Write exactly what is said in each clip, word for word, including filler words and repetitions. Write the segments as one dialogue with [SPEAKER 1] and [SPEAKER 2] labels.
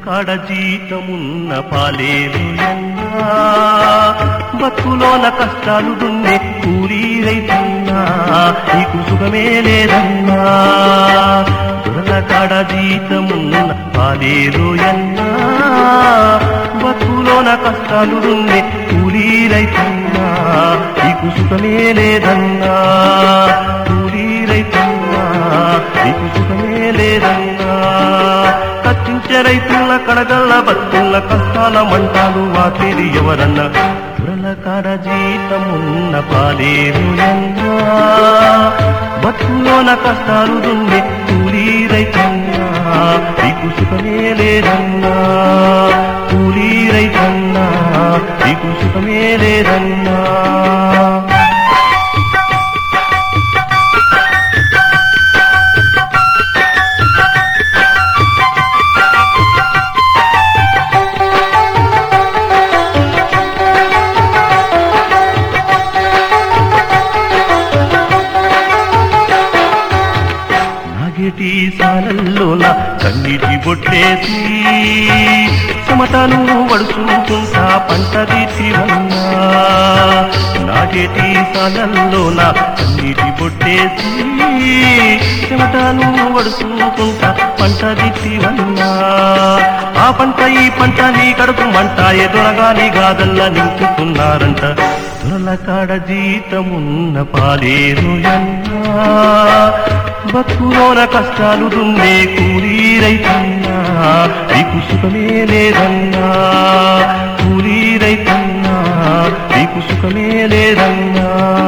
[SPEAKER 1] కాడ జీతమున్న పాలేరుయన్నా బతుకులోన కష్టాలు దున్నే కూలీ రైతన్నా నీకు సుఖమే లేదన్నా దొరల కాడ జీతమున్న పాలేరుయన్నా బతుకులోన కష్టాలు దున్నే కూలీ రైతన్నా నీకు సుఖమే లేదన్నా కూలీ రైతన్నా నీకు సుఖమే లేదన్నా కత్తించే రైతుల కడగల్ల బతుకుల కష్టాల మంటాలు వాతేరి ఎవరన్నా దొరల కాడ జీతమున్న పాలేరుయన్నా బతుకులోన కష్టాలు దున్నే కూలీ రైతన్నా నీకు సుఖమే లేదన్నా కూలీ రైతన్నా నీకు సుఖమే లేదన్నా నాగేటి సాలల్లోన కన్నీటి బొట్టేసి చెమటను వడుచుకుంటా పంట తీసివన్నా నాగేటి సాలల్లోన కన్నీటి బొట్టేసి చెమటను వడుచుకుంటా పంట తీసివన్నా ఆ పంట ఈ పంట నీ కడుపు మంట ఎదురగాని గాదల్లా నింపుతున్నారంట దొరల కాడ జీతమున్న పాలేరుయన్నా బతుకులోన కష్టాలు దున్నే కూలీ రైతన్నా నీకు సుఖమే లేదన్నా కూలీ రైతన్నా నీకు సుఖమే లేదన్నా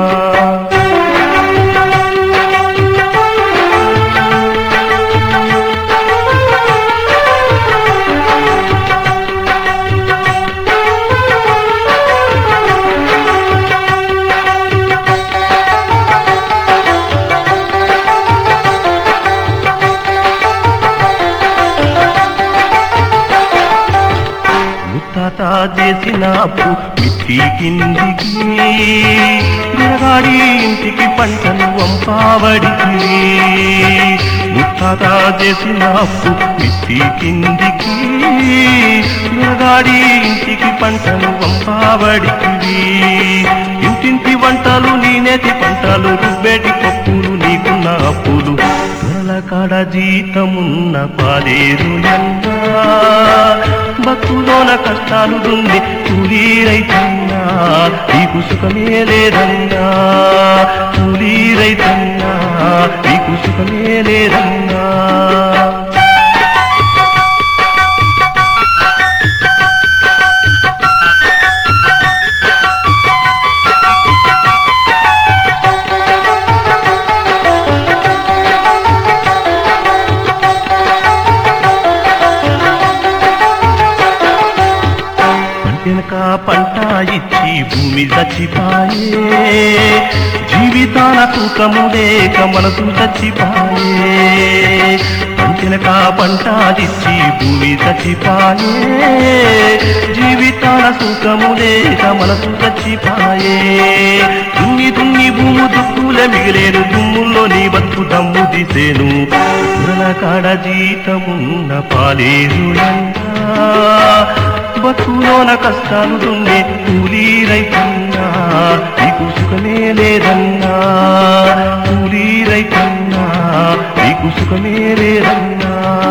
[SPEAKER 1] తాత చేసిన అప్పు మిట్టి కిందికి విరగాడి ఇంటికి పంటను వంపావడికి ముత్తాత చేసిన అప్పు మిట్టి కిందికి విరగాడి ఇంటికి పంటను వంపావడికి ఇంటింటి వంటలు నీనేతి పంటలు రుబ్బేటి పప్పులు నీకున్న అప్పులు దొరల కాడ జీతమున్న పాలేరుయన్నా బతుకులోన కష్టాలు దున్నే కూలీ రైతన్నా నీకు సుఖమే లేదన్నా కూలీ రైతన్నా నీకు సుఖమే లేదన్నా వెనక పంట ఇచ్చి భూమి చచ్చిపాయే జీవితాల తూకము లేక మనసు చచ్చిపాయే పంటనక పంట ఇచ్చి భూమి చచ్చిపాయే జీవితాల తూకము లేక మనసు చచ్చిపాయే దున్ని దున్ని భూము దుక్కుల మిగిలేను దుమ్ముల్లో నీ బతుకు దమ్ము దిసేను దొరల కాడ జీతమున్న పాలేరుయన్నా బతుకులోన కష్టాలు దున్నే కూలీ రైతన్నా నీకు సుఖమే లేదన్నా కూలీ రైతన్నా నీకు సుఖమే లేదన్నా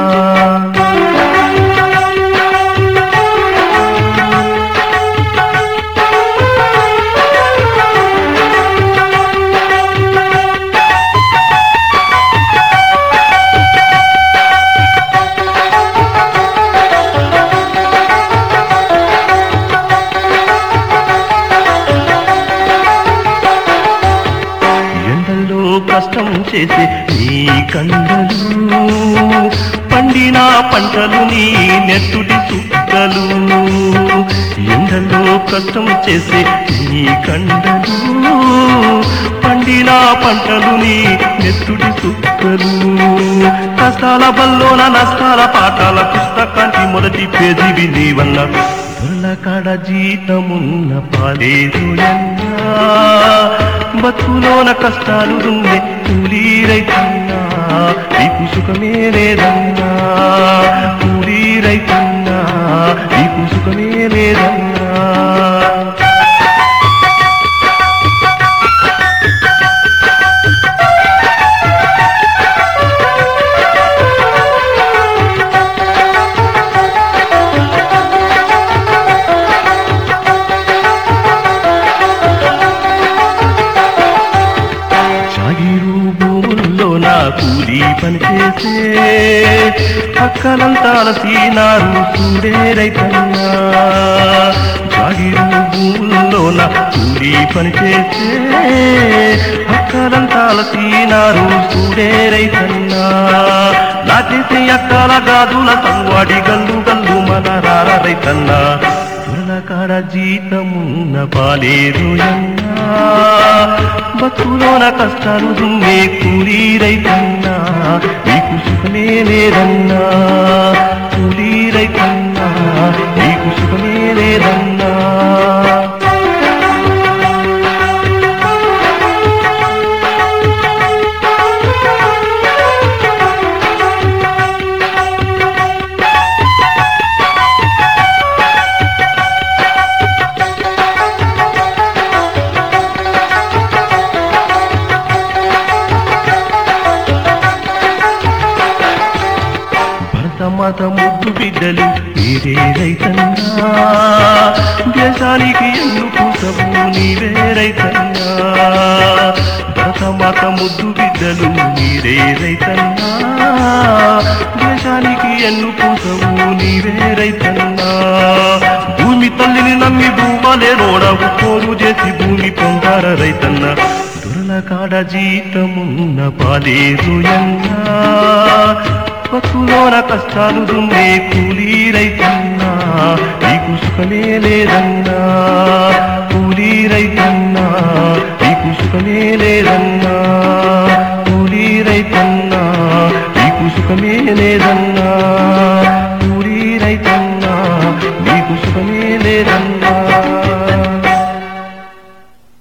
[SPEAKER 1] కష్టం చేసే నీ కండలు పండిన పంటలు నీ నెత్తుటి సుక్కలు ఎండలో కష్టం చేసే నీ కండలు పండిన పంటలు నీ నెత్తుటి సుక్కలు కష్టాల బల్లోన నష్టాల పాఠాల పుస్తకానికి మొదటి పేజీవి నీవన్న దొరల కాడ జీతమున్న పాలేరుయన్నా బతుకులోన కష్టాలు దున్నే కూలీ రైతన్నా నీకు సుఖమే లేదన్నా కూలీ రైతన్నా రెక్కలంతా అలసినారు చూడే రైతన్నా జాగిరు భూముల్లోన కూలి పనిచేసే అక్కలంతా అలసినారు చూడే రైతన్నా నాచేసి అక్కల గాదుల సంవాడి గల్లు గల్లు మన రార రైతన్నా తురల కాడ జీతమున్న పాలేరుయన్నా బతులోన కష్టాలు దున్నే కూలి రైతన్నా నీకు సుఖమే లేదన్నా కూలి రైతన్నా నీకు సుఖమే లేదన్నా మత ముద్దు బిడ్డలు మీరే రైతన్నా దేశానికి ఎన్నుకోసము నీవే రైతన్నా భరత మాత ముద్దు బిడ్డలు మీరే రైతన్నా దేశానికి ఎన్నుకోసము నీవే రైతన్నా భూమి తల్లిని నమ్మి భూమాలే రోడవు పోరు చేసి భూమి పొందార రైతన్నా దురల కాడ జీతమున్న పాలేరుయన్నా బతులోన కష్టాలు దున్నే కూలి రైతన్నా నీకు సుఖమే లేదన్నా కూలి రైతన్నా నీకు సుఖమే లేదన్నా కూలి రైతన్నా నీకు సుఖమే లేదన్నా